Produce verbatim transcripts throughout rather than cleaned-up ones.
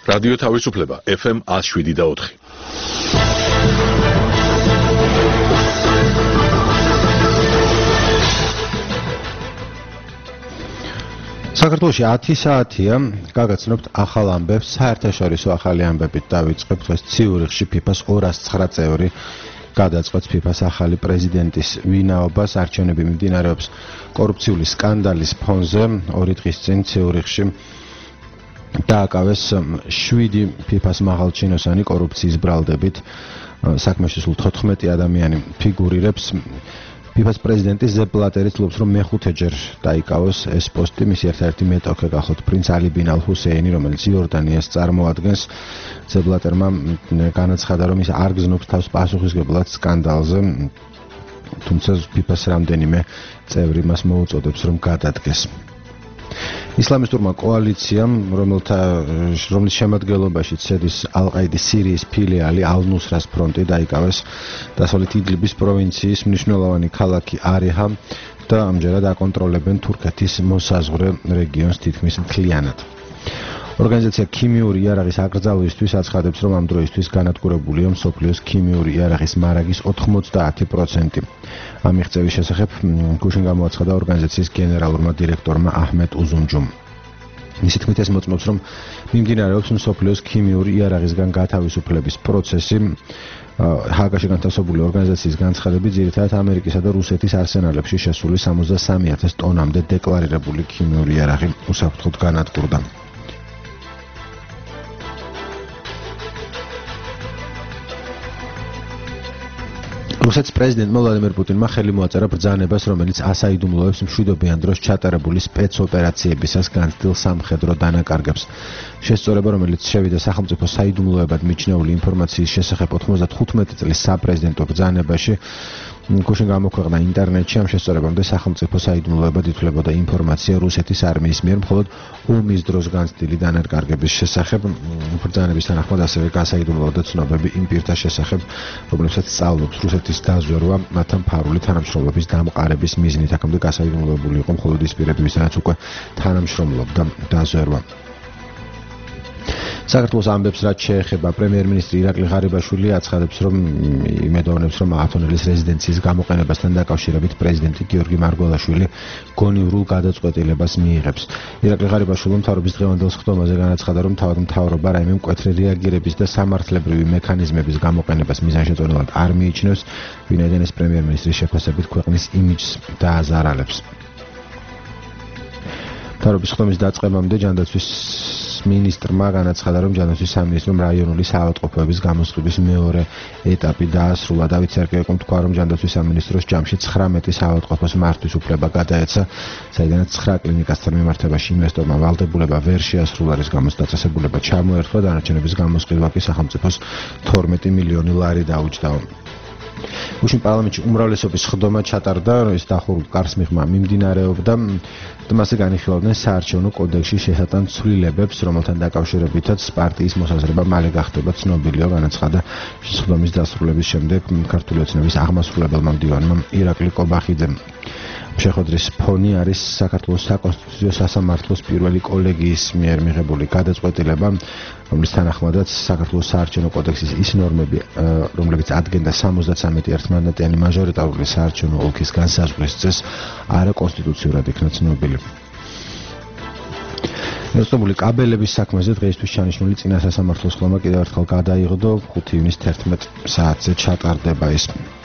რადიო თავისუფლება ეფ ემ one oh seven და four. საქართველოში ათი საათია, გაგაცნობთ ახალ ამბებს, საერთაშორისო ახალი ამბებით დავიწყებთ დღეს ციურიხში ფიფას ორას ცხრა წევრი გადაწყვეტს ფიფას ახალი პრეზიდენტის ვინაობას, არჩევნები მიმდინარეობს კორუფციული სკანდალის ფონზე, ორი დღის წინ ციურიხში დააკავეს შვიდი ფიფას მაღალჩინოსანი კორუფციის ბრალდებით, საქმეში სულ თოთხმეტი ადამიანი ფიგურირებს. ფიფას პრეზიდენტი ზეპ ბლატერიც ცდილობს, რომ მეხუთეჯერ დაიკავოს ეს პოსტი, მისი ერთ-ერთი მეტოქე გახლავთ პრინც ალი ბინ ალ ჰუსეინი, რომელიც იორდანიას წარმოადგენს. ზეპ ბლატერმა განაცხადა, რომ ის არ გზნობს თავს პასუხისმგებლად სკანდალზე, თუმცა ფიფას რამდენიმე წევრი მას მოუწოდებს, რომ გადადგეს. ისლამისტურმა კოალიციამ, რომელთა რომლის შემადგენლობაში ცედის ალ-ყაიდის სირიის ფილიალი ალ-ნუსრას ფრონტი დაიკავეს დასავლეთ იდლიბის პროვინციის მნიშვნელოვანი ქალაქი არიჰა და ამჯერად აკონტროლებენ თურქეთის მოსაზღვრე რეგიონს თითქმის მთლიანად. ორგანიზაცია ქიმიური იარაღის აკრძალვისთვის აცხადებს, რომ ამ დროისთვის განადგურებულია მსოფლიოს ქიმიური იარაღის მარაგის ოთხმოცდაათი პროცენტი. ამ მიღწევის შესახებ გუშინ გამოაცხადა ორგანიზაციის გენერალურმა დირექტორმა აჰმედ უზუნჯუმ. მისი თქმით ეს მოწმობს, რომ მიმდინარეობს მსოფლიოს ქიმიური იარაღისგან გათავისუფლების პროცესი. ჰააგაში განთავსებული ორგანიზაციის განცხადებით, ძირითადად ამერიკისა და რუსეთის არსენალებში შესული სამოცდასამი ათას ტონამდე დეკლარირებული ქიმიური იარაღი უსაფრთხოდ განადგურდა. რუსეთის პრეზიდენტმა ვლადიმერ პუტინმა ხელი მოაწერა ბრძანებას, რომელიც ასაიდუმლოებს მშვიდობიან დროს ჩატარებული სპეცოპერაციებისას განცდილ სამხედრო დანაკარგებს. შესწორება, რომელიც შევიდა სახელმწიფო საიდუმლოებად მიჩნეული ინფორმაციის შესახებ ოთხმოცდათხუთმეტი წლის საპრეზიდენტო ბრძანებაში, გუშინ გამოქვეყნდა ინტერნეტში. ამ შესწორებამდე სახელმწიფო საიდუმლოებად ითვლებოდა ინფორმაცია რუსეთის არმიის მიერ მხოლოდ ომის დროს განცდილი დანაკარგების შესახებ. ბრძანების თანახმად ასევე გასაიდუმლოდა ცნობები იმ პირთა შესახებ, რომლებსაც სწავლობს რუსეთის დაზვერვა მათთან მფარველი თანამშრომლობის დამყარების მიზნით. აქამდე გასაიდუმლოებული იყო მხოლოდ ის პირები, ვისაც უკვე თანამშრომლობდა დაზვერვა. საქართველოს ამბებს რაც შეეხება პრემიერ-მინისტრი ირაკლი ღარიბაშვილი აცხადებს, რომ იმედოვნებს, რომ ათონელის რეზიდენციის გამოყენებასთან დაკავშირებით პრეზიდენტი გიორგი მარგველაშვილი გონივრულ გადაწყვეტილებას მიიღებს. ირაკლი ღარიბაშვილმა მთავრობის დღევანდელ სხდომაზე განაცხადა, რომ თავად მთავრობა რაიმე მკვეთრი რეაგირების და სამართლებრივი მექანიზმების გამოყენებას მიზანშეწონილად არ მიიჩნევს, ვინაიდან ეს პრემიერ-მინისტრის შეფასებით ქვეყნის იმიჯს დააზარალებს. მთავრობის სხდომის დაწყებამდე ჯანდაცვის მინისტრმა განაცხადა, რომ ჯანდაცვის სამინისტრომ რაიონული საავადმყოფოების გამოსხების მეორე ეტაპი დაასრულა. დავით სერგეევკომ თქვა, რომ ჯანდაცვის სამინისტროს ჯამში ცხრამეტი საავადმყოფოს მართვის უფლება გადაეცა, საიდანაც ცხრა კლინიკასთან მიმართებაში ინვესტორმა ვალდებულება ვერ შეასრულა, რის გამოც დაწესებულება ჩამოერთვა, დანარჩენების გამოსყიდვა კი სახელმწიფოს თორმეტი მილიონი ლარი დაუჯდაო. გუშინ პარლამენტში უმრავლესობის სხდომა ჩატარდა, ის დახურულ კარს მიღმა მიმდინარეობდა და მასზე განიხილავდნენ საარჩევნო კოდექსში შესატან ცვლილებებს, რომელთან დაკავშირებითაც პარტიის მოსაზრება მალე გახდება ცნობილია, განაცხადა სხდომის დასრულების შემდეგ ქართული ოცნების აღმასრულებელმა მდივანმა ირაკლი კობახიძემ. შეხვედრის ფონი არის საქართველოს საკონსტიტუციო სასამართლოს პირველი კოლეგიის მიერ მიღებული გადაწყვეტილება, რომლის თანახმადაც საქართველოს საარჩევნო კოდექსის ის ნორმები, რომლებიც ადგენდა სამოცდასამი ერთმანდატიანი მაჟორიტარული საარჩევნო ოლქის განსაზღვრის წესს, არაკონსტიტუციურად იქნა ცნობილი. ნებისმიერი კაბელების საქმეზე დღეისთვის ჩანიშნული წინა სასამართლოს ხდომა კიდევ ერთხელ გადაიღო, ხუთი ივნის თერთმეტ საათზე ჩატარდება ის.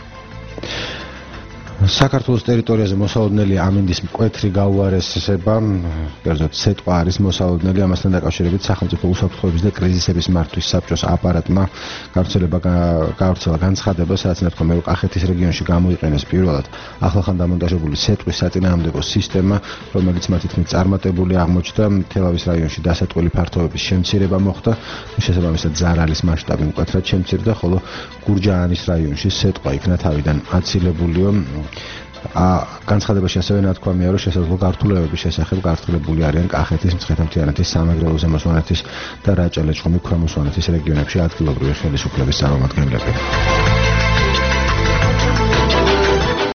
საქართველოს ტერიტორიაზე მოსალოდნელი ამინდის მკვეთრი გაუარესება, კერძოდ სეტყვა არის მოსალოდნელი, ამასთან დაკავშირებით სახელმწიფო უსაფრთხოების და კრიზისების მართვის საბჭოს აპარატმა გაავრცელა განცხადება, სადაც ნათქვამი, რომ კახეთის რეგიონში გამოიყენეს პირველად ახლახან დამონტაჟებული სეტყვის საწინააღმდეგო სისტემა, რომელიც მათი თქმით წარმატებული აღმოჩნდა. თელავის რაიონში დასატყვილი ფართობების შემცირება მოხდა, შესაბამისად ზარალის მასშტაბი მკვეთრად შემცირდა, ხოლო გურჯაანის რაიონში სეტყვა იქნა თავიდან აცილებულიო. განცხადებაში ასევე ნათქვამია, რომ შესაძლო გართულებების შესახებ გართულებული არიან კახეთის, მცხეთა-მთიანეთის, სამეგრელო ზემოსვანეთის და რაჭა-ლეჩხუმი ქვემოსვანეთის რეგიონებში ადგილობრივი ხელისუფლების წარმომადგენლები.